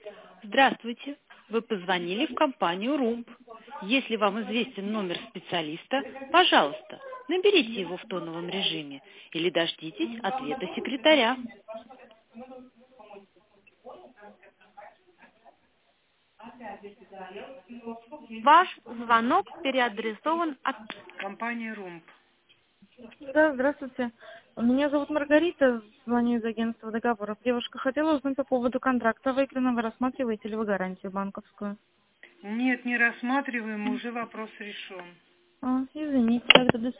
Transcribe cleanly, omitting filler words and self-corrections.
Здравствуйте. Вы позвонили в компанию РУМП. Если вам известен номер специалиста, пожалуйста, наберите его в тоновом режиме или дождитесь ответа секретаря. Ваш звонок переадресован от... Компания РУМП. Да, здравствуйте. Меня зовут Маргарита, звоню из агентства договоров. Девушка, хотела узнать по поводу контракта выигранного. Рассматриваете ли вы гарантию банковскую? Нет, не рассматриваем, уже вопрос решен. Извините, тогда до